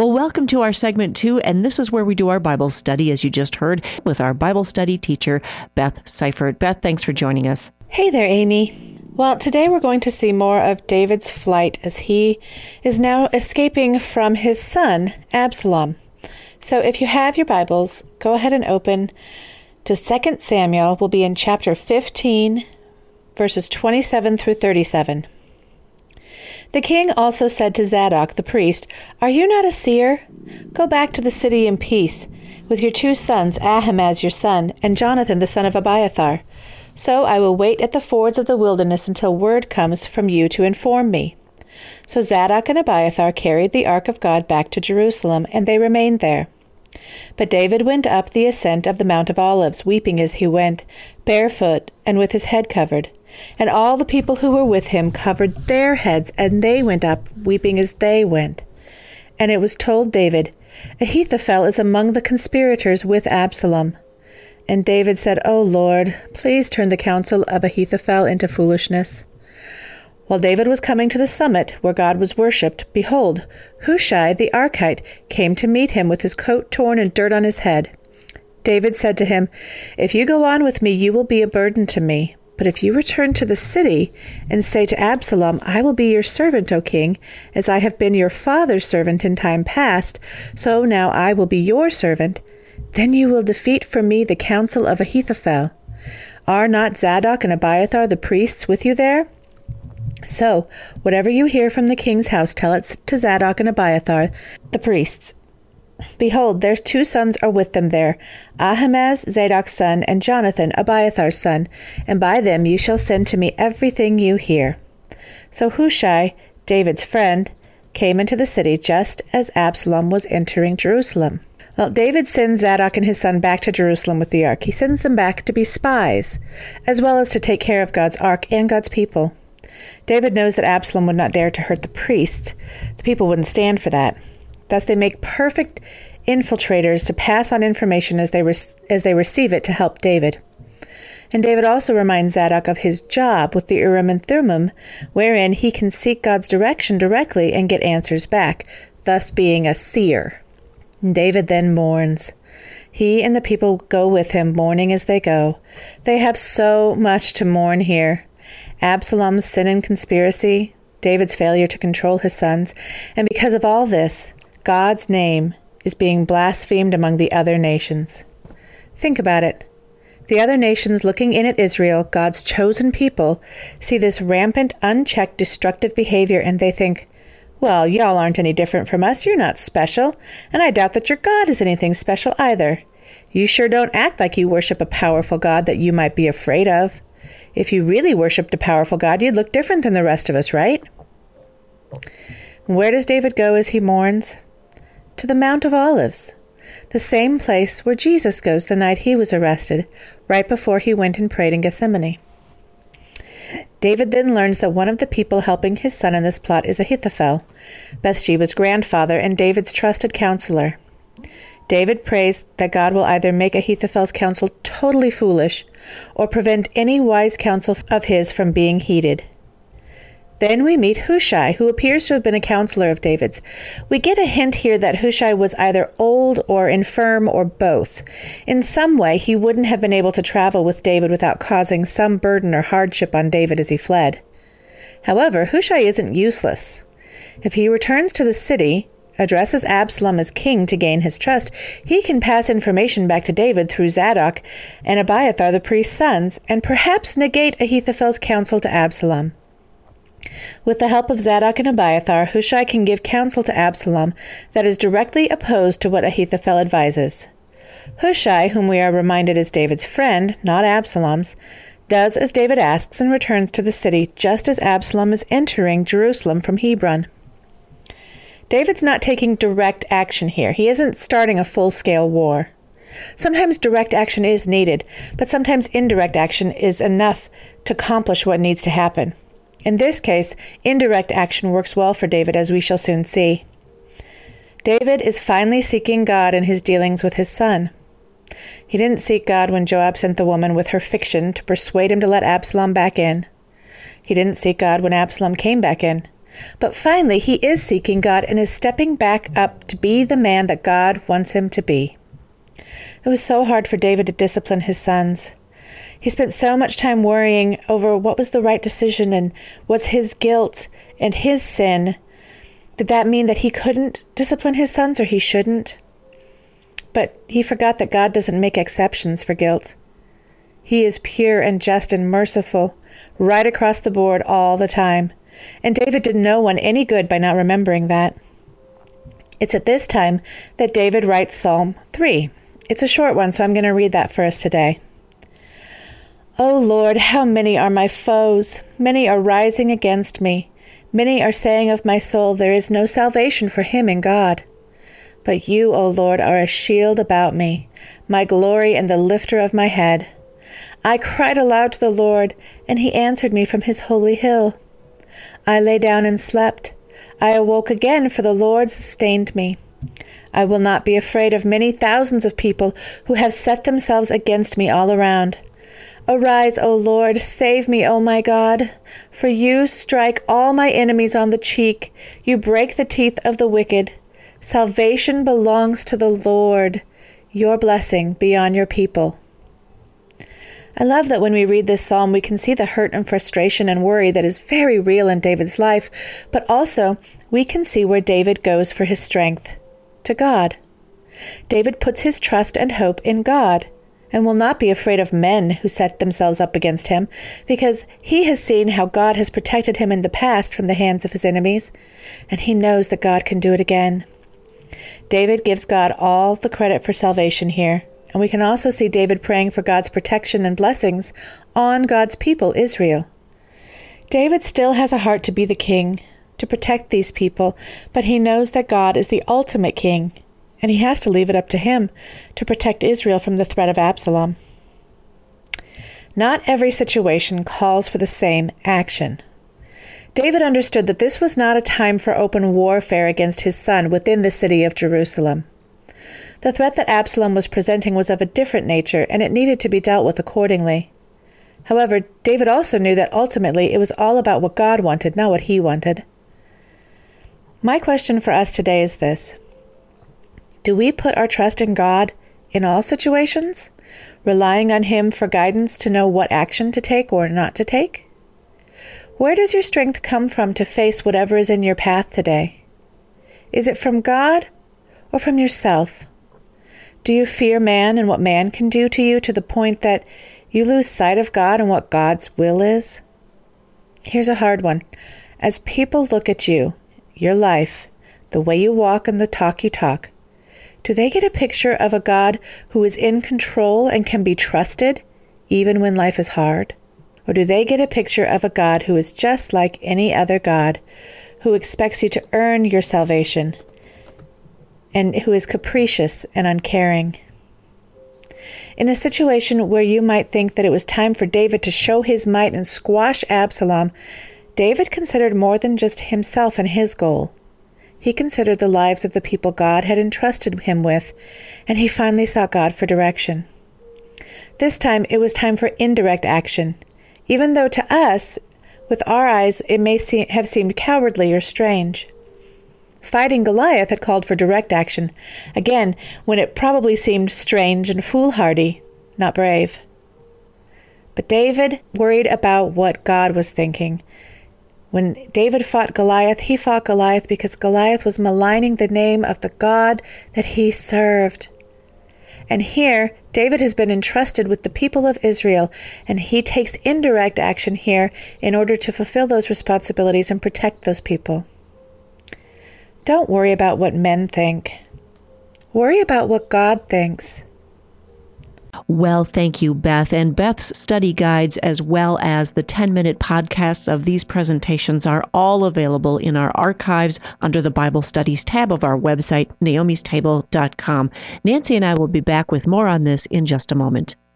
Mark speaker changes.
Speaker 1: Well, welcome to our segment 2, and this is where we do our Bible study, as you just heard, with our Bible study teacher, Beth Seifert. Beth, thanks for joining us.
Speaker 2: Hey there, Amy. Well, today we're going to see more of David's flight as he is now escaping from his son, Absalom. So if you have your Bibles, go ahead and open to 2 Samuel. We'll be in chapter 15, verses 27 through 37. The king also said to Zadok the priest, "Are you not a seer? Go back to the city in peace, with your 2 sons, Ahimaaz your son, and Jonathan the son of Abiathar. So I will wait at the fords of the wilderness until word comes from you to inform me." So Zadok and Abiathar carried the ark of God back to Jerusalem, and they remained there. But David went up the ascent of the Mount of Olives, weeping as he went, barefoot and with his head covered. And all the people who were with him covered their heads, and they went up, weeping as they went. And it was told David, "Ahithophel is among the conspirators with Absalom." And David said, "O Lord, please turn the counsel of Ahithophel into foolishness." While David was coming to the summit where God was worshipped, behold, Hushai the Archite came to meet him with his coat torn and dirt on his head. David said to him, "If you go on with me, you will be a burden to me. But if you return to the city and say to Absalom, 'I will be your servant, O king, as I have been your father's servant in time past, so now I will be your servant,' then you will defeat for me the counsel of Ahithophel. Are not Zadok and Abiathar the priests with you there? So, whatever you hear from the king's house, tell it to Zadok and Abiathar, the priests. Behold, their 2 sons are with them there, Ahimaaz, Zadok's son, and Jonathan, Abiathar's son, and by them you shall send to me everything you hear." So Hushai, David's friend, came into the city just as Absalom was entering Jerusalem. Well, David sends Zadok and his son back to Jerusalem with the ark. He sends them back to be spies, as well as to take care of God's ark and God's people. David knows that Absalom would not dare to hurt the priests. The people wouldn't stand for that. Thus they make perfect infiltrators to pass on information as they receive it to help David. And David also reminds Zadok of his job with the Urim and Thummim, wherein he can seek God's direction directly and get answers back, thus being a seer. And David then mourns. He and the people go with him, mourning as they go. They have so much to mourn here. Absalom's sin and conspiracy, David's failure to control his sons, and because of all this, God's name is being blasphemed among the other nations. Think about it. The other nations looking in at Israel, God's chosen people, see this rampant, unchecked, destructive behavior, and they think, "Well, y'all aren't any different from us. You're not special, and I doubt that your God is anything special either. You sure don't act like you worship a powerful God that you might be afraid of. If you really worshipped a powerful God, you'd look different than the rest of us, right?" Where does David go as he mourns? To the Mount of Olives, the same place where Jesus goes the night he was arrested, right before he went and prayed in Gethsemane. David then learns that one of the people helping his son in this plot is Ahithophel, Bathsheba's grandfather and David's trusted counselor. David prays that God will either make Ahithophel's counsel totally foolish or prevent any wise counsel of his from being heeded. Then we meet Hushai, who appears to have been a counselor of David's. We get a hint here that Hushai was either old or infirm or both. In some way, he wouldn't have been able to travel with David without causing some burden or hardship on David as he fled. However, Hushai isn't useless. If he returns to the city, addresses Absalom as king to gain his trust, he can pass information back to David through Zadok and Abiathar, the priest's sons, and perhaps negate Ahithophel's counsel to Absalom. With the help of Zadok and Abiathar, Hushai can give counsel to Absalom that is directly opposed to what Ahithophel advises. Hushai, whom we are reminded is David's friend, not Absalom's, does as David asks and returns to the city just as Absalom is entering Jerusalem from Hebron. David's not taking direct action here. He isn't starting a full-scale war. Sometimes direct action is needed, but sometimes indirect action is enough to accomplish what needs to happen. In this case, indirect action works well for David, as we shall soon see. David is finally seeking God in his dealings with his son. He didn't seek God when Joab sent the woman with her fiction to persuade him to let Absalom back in. He didn't seek God when Absalom came back in. But finally, he is seeking God and is stepping back up to be the man that God wants him to be. It was so hard for David to discipline his sons. He spent so much time worrying over what was the right decision and what's his guilt and his sin. Did that mean that he couldn't discipline his sons, or he shouldn't? But he forgot that God doesn't make exceptions for guilt. He is pure and just and merciful, right across the board all the time. And David did no one any good by not remembering that. It's at this time that David writes Psalm 3. It's a short one, so I'm going to read that for us today. O Lord, how many are my foes? Many are rising against me. Many are saying of my soul, there is no salvation for him in God. But you, O Lord, are a shield about me, my glory and the lifter of my head. I cried aloud to the Lord, and he answered me from his holy hill. I lay down and slept. I awoke again, for the Lord sustained me. I will not be afraid of many thousands of people who have set themselves against me all around. Arise, O Lord, save me, O my God. For you strike all my enemies on the cheek. You break the teeth of the wicked. Salvation belongs to the Lord. Your blessing be on your people. I love that when we read this psalm, we can see the hurt and frustration and worry that is very real in David's life, but also we can see where David goes for his strength, to God. David puts his trust and hope in God and will not be afraid of men who set themselves up against him, because he has seen how God has protected him in the past from the hands of his enemies, and he knows that God can do it again. David gives God all the credit for salvation here. And we can also see David praying for God's protection and blessings on God's people, Israel. David still has a heart to be the king, to protect these people, but he knows that God is the ultimate king, and he has to leave it up to him to protect Israel from the threat of Absalom. Not every situation calls for the same action. David understood that this was not a time for open warfare against his son within the city of Jerusalem. The threat that Absalom was presenting was of a different nature, and it needed to be dealt with accordingly. However, David also knew that ultimately it was all about what God wanted, not what he wanted. My question for us today is this: do we put our trust in God in all situations, relying on him for guidance to know what action to take or not to take? Where does your strength come from to face whatever is in your path today? Is it from God or from yourself? Do you fear man and what man can do to you to the point that you lose sight of God and what God's will is? Here's a hard one. As people look at you, your life, the way you walk and the talk you talk, do they get a picture of a God who is in control and can be trusted even when life is hard? Or do they get a picture of a God who is just like any other God, who expects you to earn your salvation, and who is capricious and uncaring? In a situation where you might think that it was time for David to show his might and squash Absalom, David considered more than just himself and his goal. He considered the lives of the people God had entrusted him with, and he finally sought God for direction. This time, it was time for indirect action, even though to us, with our eyes, it may have seemed cowardly or strange. Fighting Goliath had called for direct action, again, when it probably seemed strange and foolhardy, not brave. But David worried about what God was thinking. When David fought Goliath, he fought Goliath because Goliath was maligning the name of the God that he served. And here, David has been entrusted with the people of Israel, and he takes indirect action here in order to fulfill those responsibilities and protect those people. Don't worry about what men think. Worry about what God thinks.
Speaker 1: Well, thank you, Beth. And Beth's study guides, as well as the 10-minute podcasts of these presentations, are all available in our archives under the Bible Studies tab of our website, naomistable.com. Nancy and I will be back with more on this in just a moment.